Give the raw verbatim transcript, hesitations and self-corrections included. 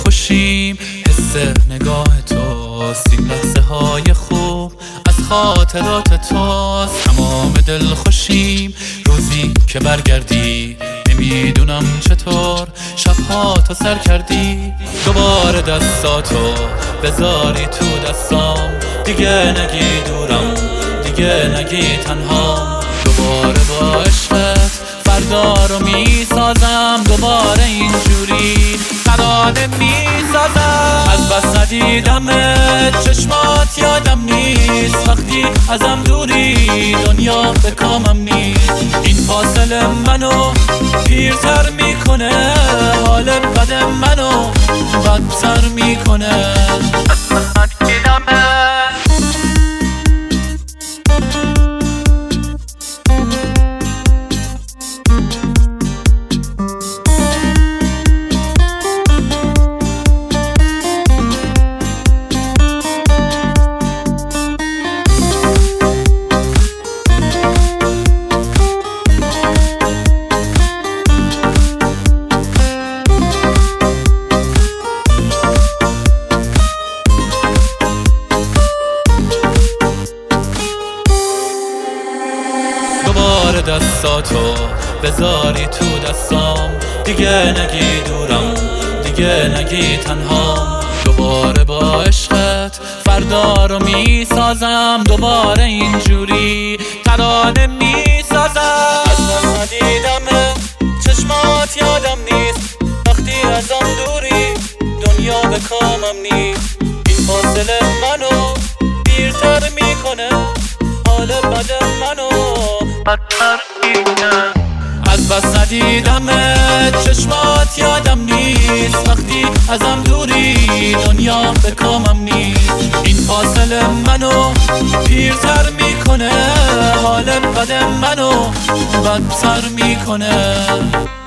خوشیم حس نگاه توست، این لحظه های خوب از خاطرات توست. تمام دل خوشیم روزی که برگردی، نمیدونم چطور شبها تو سر کردی. دوباره دستاتو بذاری تو دستام، دیگه نگی دورم، دیگه نگی تنهام. دوباره با عشقت فردا رو میسازم، دوباره اینجوری ترانه میسازم. از بس ندیدمت چشمات یادم نیست، وقتی ازم دوری دنیا به کامم نیست. این فاصله منو پیرتر میکنه، حال بد منو بدتر میکنه. دوباره دستاتو بذاری تو دستام، دیگه نگی دورم، دیگه نگی تنهام. دوباره با عشقت فردا رو میسازم، دوباره اینجوری ترانه میسازم. از بس ندیدمت چشمات یادم نیست، وقتی ازم دوری دنیا به کامم نیست. این فاصله منو پیرتر میکنه، حال بد منو بدتر میکنه. از بس ندیدمت چشمات یادم نیست، وقتی ازم دوری دنیا به کامم نیست. این فاصله منو پیرتر میکنه، حال بد منو بدتر میکنه.